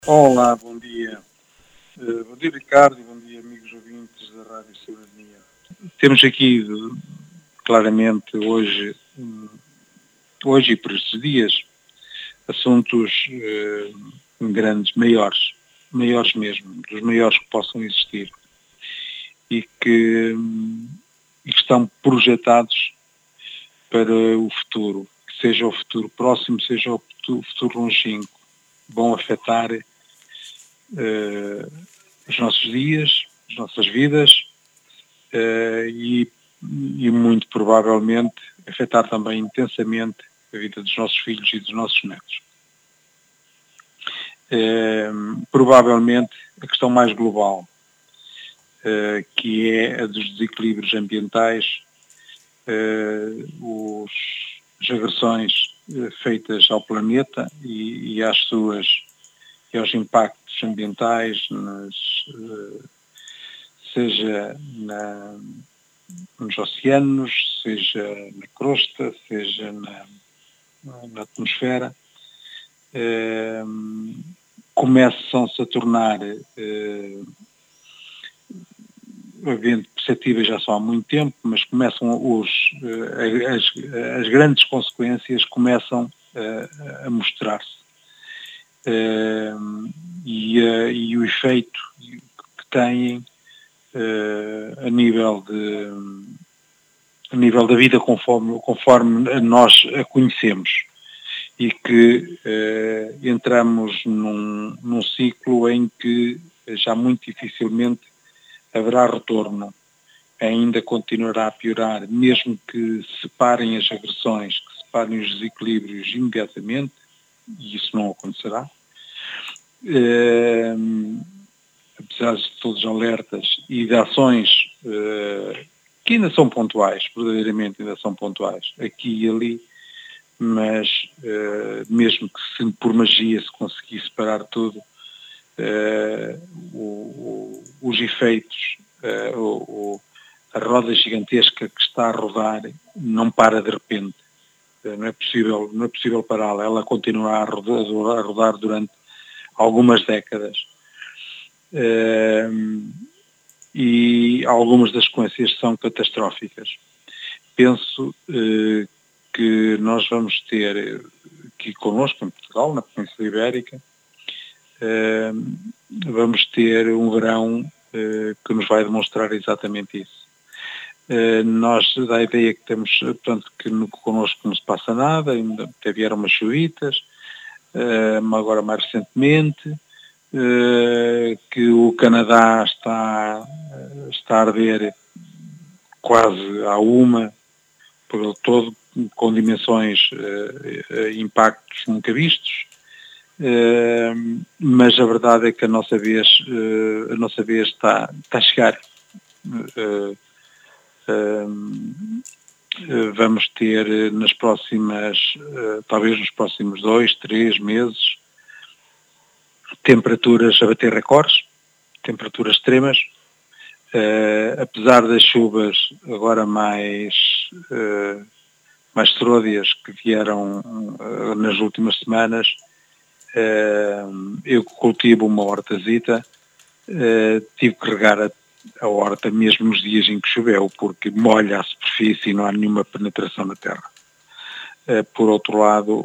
Olá, bom dia. Bom dia, Ricardo, e bom dia, amigos ouvintes da Rádio Cidadania. Temos aqui, claramente, hoje e por estes dias, assuntos grandes, maiores mesmo, dos maiores que possam existir, e que estão projetados para o futuro, que seja o futuro próximo, seja o futuro longínquo, vão afetar os nossos dias, as nossas vidas e muito provavelmente afetar também intensamente a vida dos nossos filhos e dos nossos netos. Provavelmente a questão mais global, que é a dos desequilíbrios ambientais, as agressões feitas ao planeta e aos impactos ambientais, seja nos oceanos, seja na crosta, seja na atmosfera, começam-se a tornar perceptíveis já só há muito tempo, mas começam as grandes consequências começam a mostrar-se. E o efeito que têm a nível da vida conforme nós a conhecemos, e que entramos num ciclo em que já muito dificilmente haverá retorno. Ainda continuará a piorar, mesmo que separem as agressões, que separem os desequilíbrios imediatamente, e isso não acontecerá. Apesar de todos os alertas e de ações que ainda são pontuais, verdadeiramente ainda são pontuais, aqui e ali, mas mesmo que por magia se conseguisse parar tudo, os efeitos, a roda gigantesca que está a rodar não para de repente. Não é possível pará-la, ela continua a rodar durante algumas décadas. E algumas das consequências são catastróficas. Penso que nós vamos ter aqui connosco, em Portugal, na Península Ibérica, vamos ter um verão que nos vai demonstrar exatamente isso. Nós dá a ideia que temos, portanto, que connosco não se passa nada, ainda até vieram umas chuvitas, agora mais recentemente, que o Canadá está a arder quase à uma, por ele todo, com dimensões, impactos nunca vistos, mas a verdade é que a nossa vez está a chegar. Vamos ter talvez nos próximos 2, 3 meses, temperaturas a bater recordes, temperaturas extremas, apesar das chuvas agora mais tródias que vieram nas últimas semanas. Eu cultivo uma hortazita, tive que regar a horta mesmo nos dias em que choveu, porque molha a superfície e não há nenhuma penetração na terra. Por outro lado,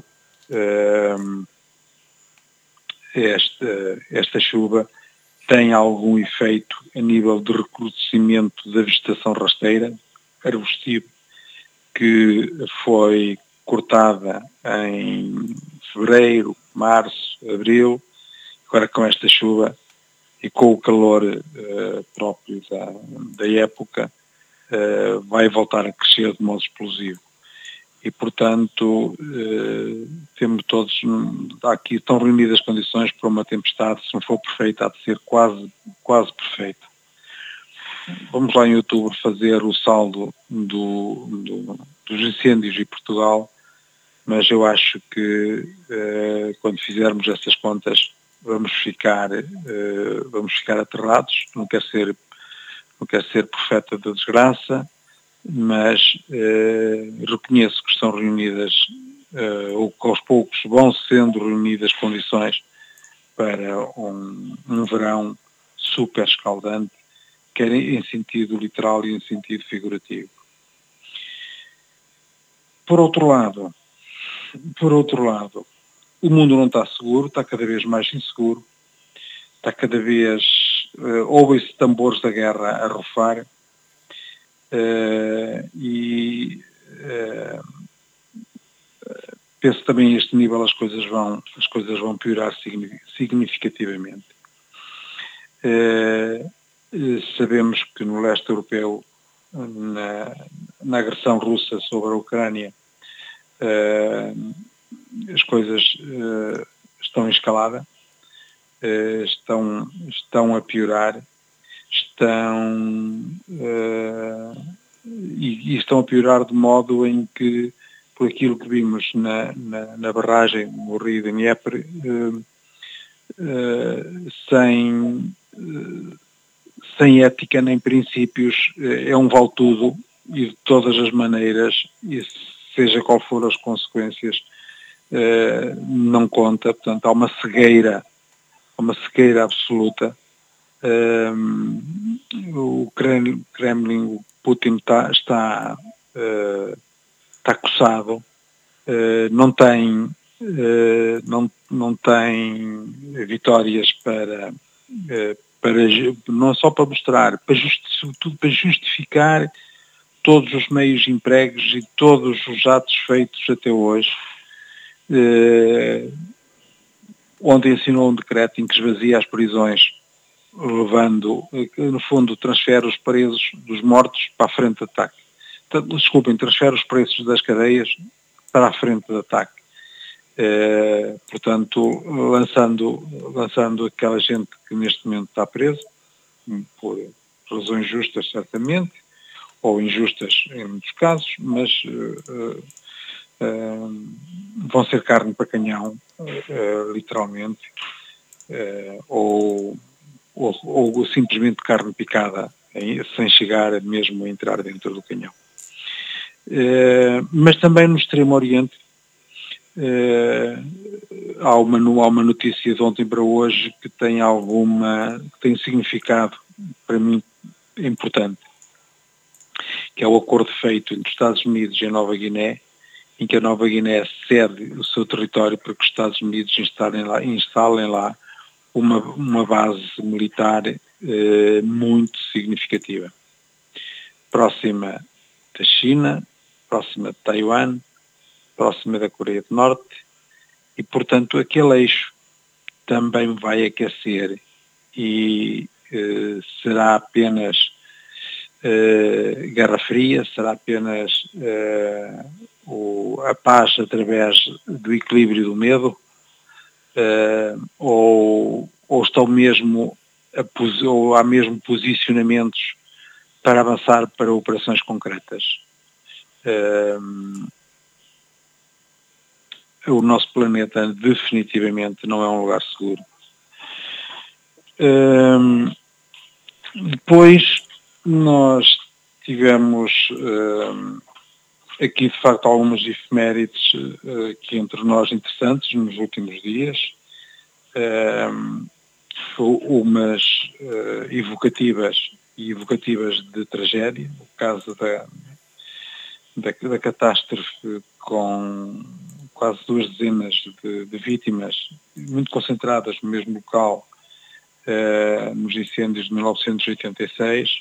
esta chuva tem algum efeito a nível de recrudescimento da vegetação rasteira, arbustiva, que foi cortada em fevereiro, março, abril. Agora com esta chuva e com o calor próprio da época, vai voltar a crescer de modo explosivo. E, portanto, temos todos, aqui estão reunidas as condições para uma tempestade, se não for perfeita, há de ser quase perfeita. Vamos lá em outubro fazer o saldo dos incêndios em Portugal, mas eu acho que quando fizermos essas contas vamos ficar aterrados. Não quero ser profeta da desgraça, mas reconheço que estão reunidas, ou que aos poucos vão sendo reunidas condições para um verão super escaldante, quer em sentido literal e em sentido figurativo. Por outro lado, o mundo não está seguro, está cada vez mais inseguro, está cada vez, ouvem-se tambores da guerra a rufar, e penso também a este nível as coisas vão piorar significativamente. Sabemos que no leste europeu, na agressão russa sobre a Ucrânia, as coisas estão em escalada, estão a piorar, e estão a piorar de modo em que, por aquilo que vimos na barragem no rio de Dnieper, sem ética nem princípios, é um vale-tudo, e de todas as maneiras, e seja qual for as consequências, não conta. Portanto, há uma cegueira absoluta. O Kremlin, o Putin está coçado, não tem vitórias para não só para mostrar, sobretudo para justificar todos os meios empregos e todos os atos feitos até hoje. Ontem assinou um decreto em que esvazia as prisões, levando, no fundo, transfere os presos dos mortos para a frente de ataque. Transfere os preços das cadeias para a frente de ataque. Portanto, lançando aquela gente que neste momento está presa, por razões justas certamente, ou injustas em muitos casos, mas vão ser carne para canhão, literalmente, ou simplesmente carne picada, sem chegar mesmo a entrar dentro do canhão. Mas também no Extremo Oriente, há uma notícia de ontem para hoje que tem um significado para mim importante, que é o acordo feito entre os Estados Unidos e a Nova Guiné, em que a Nova Guiné cede o seu território para que os Estados Unidos instalem lá uma base militar muito significativa, próxima da China, próxima de Taiwan, próxima da Coreia do Norte, e portanto aquele eixo também vai aquecer, e será apenas Guerra Fria, será apenas a paz através do equilíbrio do medo, ou estão mesmo ou há mesmo posicionamentos para avançar para operações concretas. O nosso planeta definitivamente não é um lugar seguro. Depois nós tivemos aqui de facto algumas efemérides que entre nós interessantes nos últimos dias, umas evocativas de tragédia, o caso da catástrofe com quase 2 dezenas de vítimas, muito concentradas no mesmo local, nos incêndios de 1986.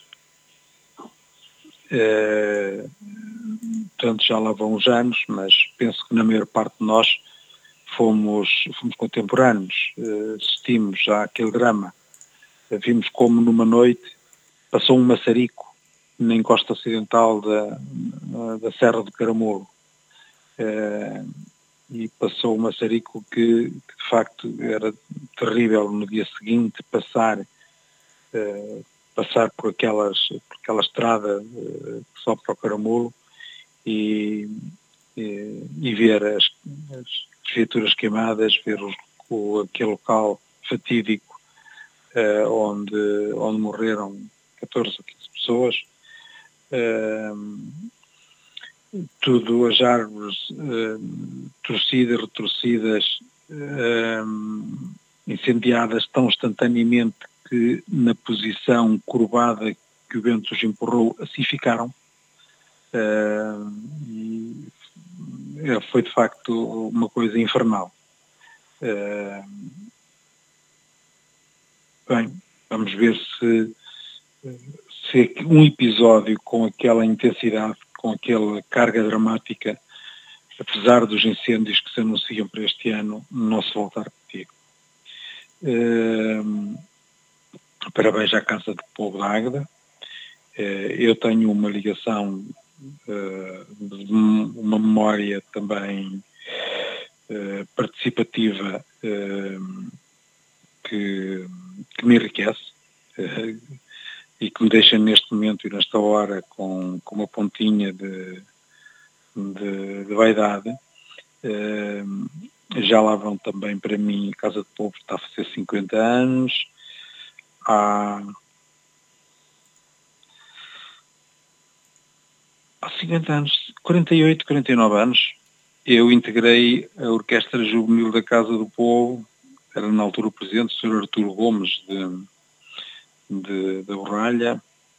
Portanto, já lá vão uns anos, mas penso que na maior parte de nós fomos contemporâneos, assistimos àquele drama. Vimos como numa noite passou um maçarico na encosta ocidental da Serra do Caramulo, e passou um maçarico que de facto era terrível no dia seguinte passar por aquela estrada que sobe para o Caramulo e ver as viaturas queimadas, ver aquele local fatídico onde morreram 14 ou 15 pessoas, tudo, as árvores torcidas, retorcidas, incendiadas tão instantaneamente que na posição curvada que o vento os empurrou, assim ficaram. E foi de facto uma coisa infernal. Bem, vamos ver se um episódio com aquela intensidade, com aquela carga dramática, apesar dos incêndios que se anunciam para este ano, não se volta a repetir. Parabéns à Casa do Povo da Águeda. Eu tenho uma ligação, uma memória também participativa que me enriquece e que me deixa neste momento e nesta hora com uma pontinha de vaidade. Já lá vão também para mim, a Casa do Povo está a fazer 50 anos. Há 50 anos, 48, 49 anos, eu integrei a Orquestra Juvenil da Casa do Povo. Era na altura o presidente, o Sr. Arturo Gomes da Borralha,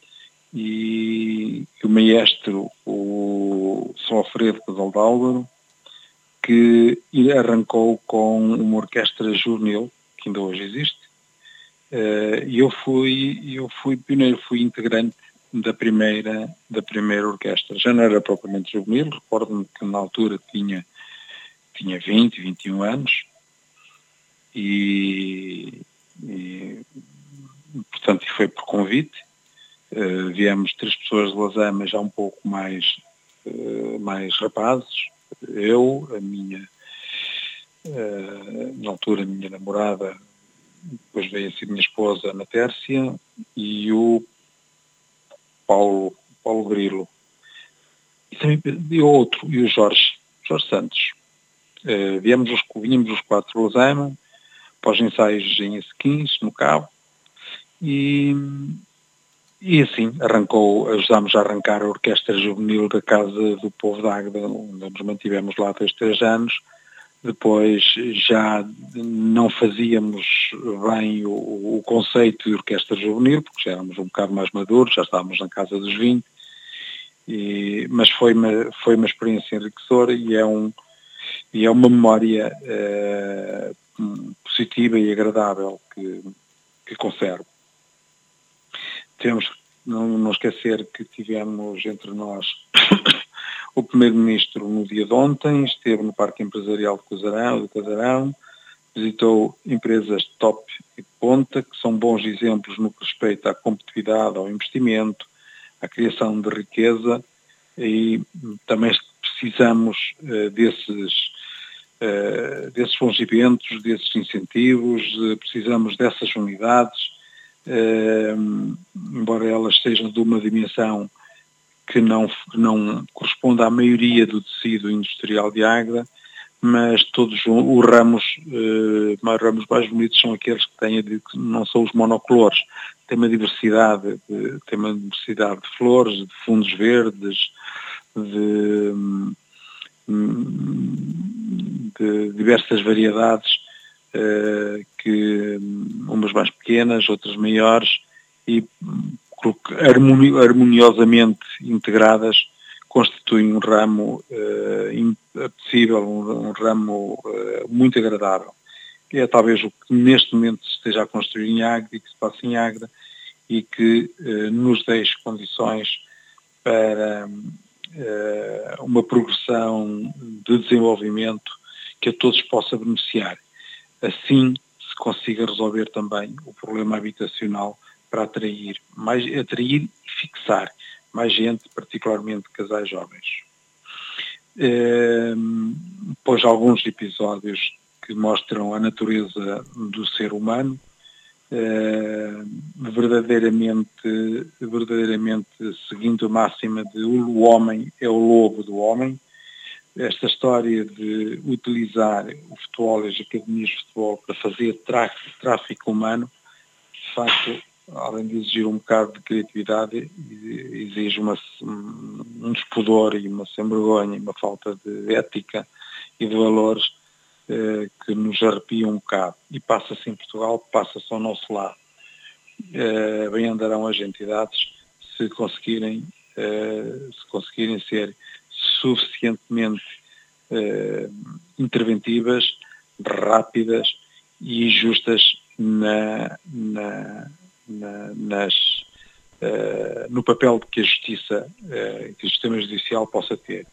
e o maestro, o São Alfredo Casal de Álvaro, que arrancou com uma orquestra juvenil, que ainda hoje existe, e eu fui pioneiro, fui integrante da primeira orquestra. Já não era propriamente juvenil, recordo-me que na altura tinha 20, 21 anos, e portanto foi por convite. Viemos 3 pessoas de Lazama, já um pouco mais rapazes, eu, a minha, na altura a minha namorada, depois veio a ser minha esposa, Ana Tércia, e o Paulo Grilo, e também e o Jorge Santos. Vínhamos os 4 de Lazama, para os ensaios em Esquins, no Cabo, e assim ajudámos a arrancar a Orquestra Juvenil da Casa do Povo da Águeda, onde nos mantivemos lá 3 anos. Depois já não fazíamos bem o conceito de orquestra juvenil, porque já éramos um bocado mais maduros, já estávamos na casa dos 20, mas foi uma experiência enriquecedora e é uma memória positiva e agradável que conservo. Temos não esquecer que tivemos entre nós o Primeiro-Ministro no dia de ontem, esteve no Parque Empresarial do Casarão, visitou empresas top e ponta, que são bons exemplos no que respeita à competitividade, ao investimento, à criação de riqueza, e também precisamos desses bons eventos, desses incentivos, precisamos dessas unidades, embora elas sejam de uma dimensão que não corresponde à maioria do tecido industrial de Águeda, mas todos os ramos mais bonitos são aqueles que não são os monocolores, tem uma diversidade de flores, de fundos verdes, de diversas variedades, que umas mais pequenas, outras maiores, e harmoniosamente integradas, constituem um ramo apetecível, um ramo muito agradável. Que é talvez o que neste momento se esteja a construir em Águeda e que se passa em Águeda, e que nos deixe condições para uma progressão de desenvolvimento que a todos possa beneficiar. Assim se consiga resolver também o problema habitacional, para atrair e fixar mais gente, particularmente casais jovens. Depois alguns episódios que mostram a natureza do ser humano, verdadeiramente seguindo a máxima de o homem é o lobo do homem. Esta história de utilizar o futebol e as academias de futebol para fazer tráfico humano, de facto, além de exigir um bocado de criatividade, exige um despudor e uma sem vergonha, uma falta de ética e de valores que nos arrepia um bocado, e passa-se em Portugal, passa-se ao nosso lado. Bem andarão as entidades se conseguirem ser suficientemente interventivas, rápidas e justas no papel que a justiça, que o sistema judicial possa ter.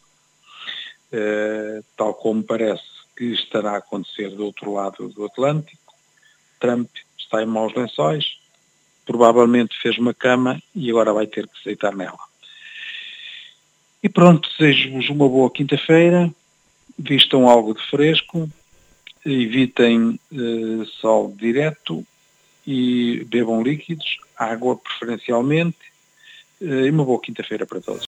Tal como parece que estará a acontecer do outro lado do Atlântico. Trump está em maus lençóis, provavelmente fez uma cama e agora vai ter que se deitar nela. E pronto, desejo-vos uma boa quinta-feira, vistam algo de fresco, evitem sol direto e bebam líquidos, água preferencialmente, e uma boa quinta-feira para todos.